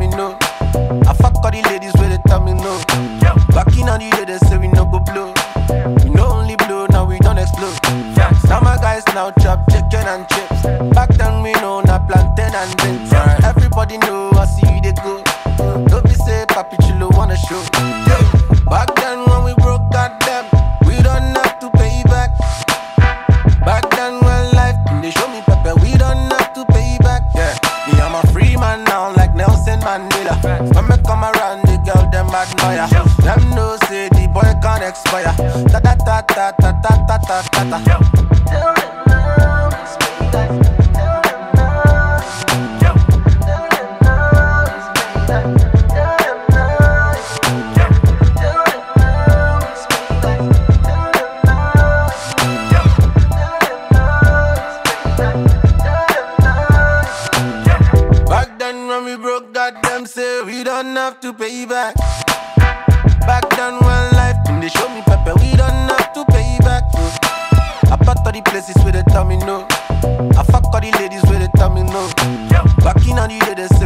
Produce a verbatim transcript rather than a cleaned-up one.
me no. I fuck all the ladies where they tell me no. Back in on the day they say we no go blow. We no only blow, now we don't explode. Now my guys now chop chicken and chips. Back then we know na plantain and beans. Everybody know I see you they go. Don't be say Papi Chulo wanna show. Back then when we broke goddamn, we don't have to pay back. Back then when life they show me pepper, we don't have to pay back. Yeah, me I'm a free man now like Nelson Mandela. When me come around, the girl them admire. Them know say the boy can't expire. Ta ta ta ta ta ta ta ta ta ta. Tell them now, it's me that. Tell them now, tell them now, it's me that. Tell them now, tell them now, it's me that. Tell them now, tell them now, it's me that. Back then when we broke, goddamn say we don't have to pay back. Back then when life they show me pepper, we don't have to pay back. I part all the places where they tell me no. I fuck all the ladies where they tell me no. Back in on the day they say